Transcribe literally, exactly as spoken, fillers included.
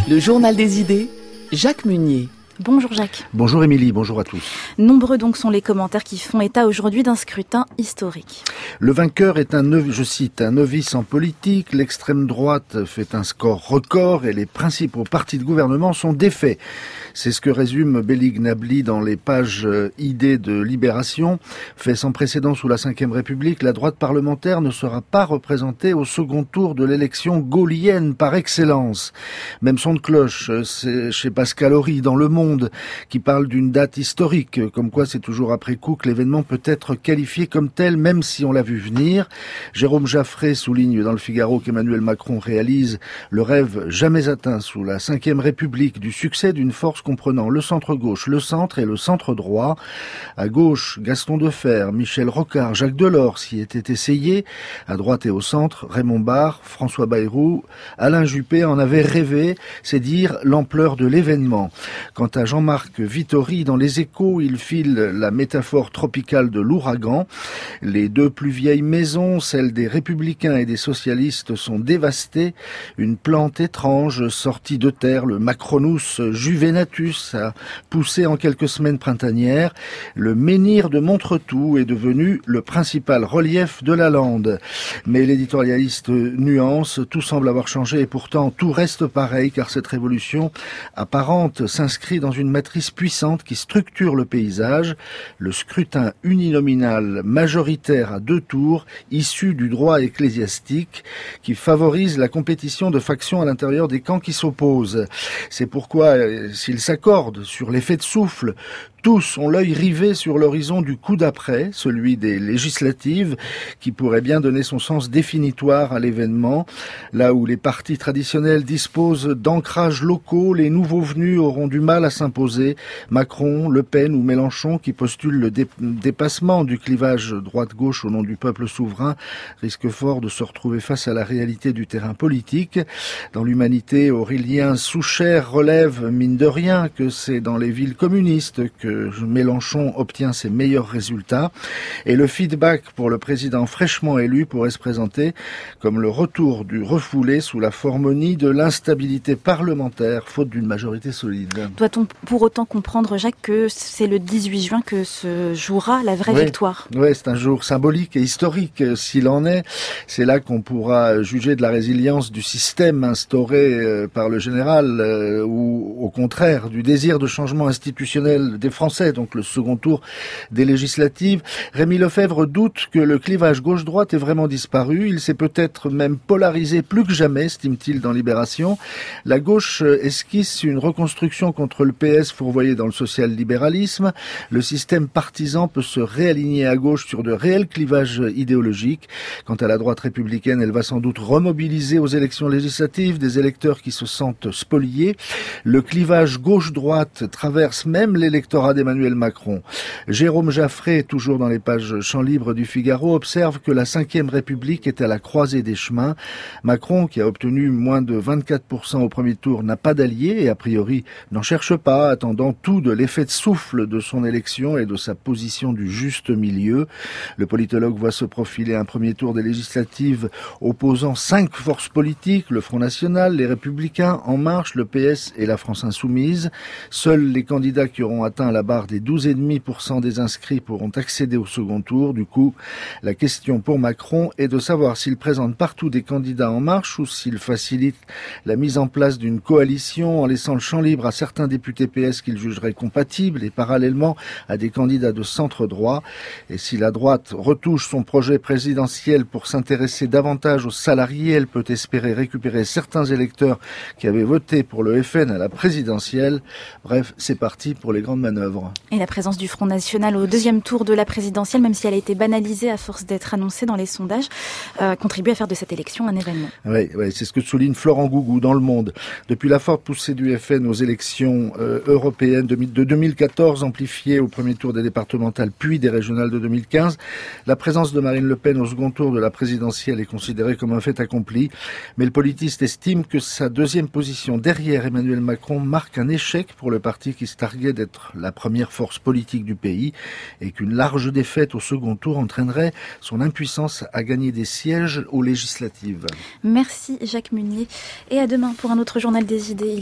Le journal des idées, Jacques Munier. Bonjour Jacques. Bonjour Émilie, bonjour à tous. Nombreux donc sont les commentaires qui font état aujourd'hui d'un scrutin historique. Le vainqueur est un novice, je cite, un novice en politique, l'extrême droite fait un score record et les principaux partis de gouvernement sont défaits. C'est ce que résume Bélig Nabli dans les pages idées de Libération. Fait sans précédent sous la cinquième République, la droite parlementaire ne sera pas représentée au second tour de l'élection gaullienne par excellence. Même son de cloche, c'est chez Pascal Horry dans Le Monde, qui parle d'une date historique, comme quoi c'est toujours après coup que l'événement peut être qualifié comme tel, même si on l'a vu venir. Jérôme Jaffray souligne dans Le Figaro qu'Emmanuel Macron réalise le rêve jamais atteint sous la cinquième République du succès d'une force comprenant le centre-gauche, le centre et le centre-droit. À gauche, Gaston Defferre, Michel Rocard, Jacques Delors s'y étaient essayés. À droite et au centre, Raymond Barre, François Bayrou, Alain Juppé en avaient rêvé. C'est dire l'ampleur de l'événement. Quant à Jean-Marc Vittori, dans Les Échos, il file la métaphore tropicale de l'ouragan. Les deux plus vieilles maisons, celles des Républicains et des Socialistes, sont dévastées. Une plante étrange sortie de terre, le Macronus juvenatus, a poussé en quelques semaines printanières. Le menhir de Montretout est devenu le principal relief de la lande. Mais l'éditorialiste nuance, tout semble avoir changé et pourtant tout reste pareil, car cette révolution apparente s'inscrit dans une matrice puissante qui structure le paysage, le scrutin uninominal majoritaire à deux tours, issu du droit ecclésiastique, qui favorise la compétition de factions à l'intérieur des camps qui s'opposent. C'est pourquoi, s'ils s'accordent sur l'effet de souffle, tous ont l'œil rivé sur l'horizon du coup d'après, celui des législatives, qui pourrait bien donner son sens définitoire à l'événement. Là où les partis traditionnels disposent d'ancrages locaux, les nouveaux venus auront du mal à s'imposer. Macron, Le Pen ou Mélenchon, qui postulent le dé- dépassement du clivage droite-gauche au nom du peuple souverain, risquent fort de se retrouver face à la réalité du terrain politique. Dans l'Humanité, Aurélien Souchère relève, mine de rien, que c'est dans les villes communistes que Mélenchon obtient ses meilleurs résultats. Et le feedback pour le président fraîchement élu pourrait se présenter comme le retour du refoulé sous la formonie de l'instabilité parlementaire, faute d'une majorité solide. Doit-on pour autant comprendre, Jacques, que c'est le dix-huit juin que se jouera la vraie oui. victoire? Oui, c'est un jour symbolique et historique, s'il en est. C'est là qu'on pourra juger de la résilience du système instauré par le général, ou au contraire du désir de changement institutionnel des Français, donc le second tour des législatives. Rémi Lefebvre doute que le clivage gauche-droite ait vraiment disparu. Il s'est peut-être même polarisé plus que jamais, estime-t-il dans Libération. La gauche esquisse une reconstruction contre le P S fourvoyé dans le social-libéralisme. Le système partisan peut se réaligner à gauche sur de réels clivages idéologiques. Quant à la droite républicaine, elle va sans doute remobiliser aux élections législatives des électeurs qui se sentent spoliés. Le clivage gauche-droite traverse même l'électorat d'Emmanuel Macron. Jérôme Jaffray, toujours dans les pages champ libre du Figaro, observe que la cinquième République est à la croisée des chemins. Macron, qui a obtenu moins de vingt-quatre pour cent au premier tour, n'a pas d'allié et a priori n'en cherche pas, attendant tout de l'effet de souffle de son élection et de sa position du juste milieu. Le politologue voit se profiler un premier tour des législatives opposant cinq forces politiques, le Front National, les Républicains, En Marche, le P S et la France Insoumise. Seuls les candidats qui auront atteint la barre des douze virgule cinq pour cent des inscrits pourront accéder au second tour. Du coup, la question pour Macron est de savoir s'il présente partout des candidats En Marche ou s'il facilite la mise en place d'une coalition en laissant le champ libre à certains députés P S qu'il jugerait compatibles et parallèlement à des candidats de centre droit. Et si la droite retouche son projet présidentiel pour s'intéresser davantage aux salariés, elle peut espérer récupérer certains électeurs qui avaient voté pour le F N à la présidentielle. Bref, c'est parti pour les grandes manœuvres. Et la présence du Front National au deuxième tour de la présidentielle, même si elle a été banalisée à force d'être annoncée dans les sondages, euh, contribue à faire de cette élection un événement. Oui, oui, c'est ce que souligne Florent Gougou dans Le Monde. Depuis la forte poussée du F N aux élections euh, européennes de deux mille quatorze, amplifiée au premier tour des départementales puis des régionales de deux mille quinze, la présence de Marine Le Pen au second tour de la présidentielle est considérée comme un fait accompli. Mais le politiste estime que sa deuxième position derrière Emmanuel Macron marque un échec pour le parti qui se targuait d'être la première force politique du pays et qu'une large défaite au second tour entraînerait son impuissance à gagner des sièges aux législatives. Merci Jacques Munier et à demain pour un autre journal des idées.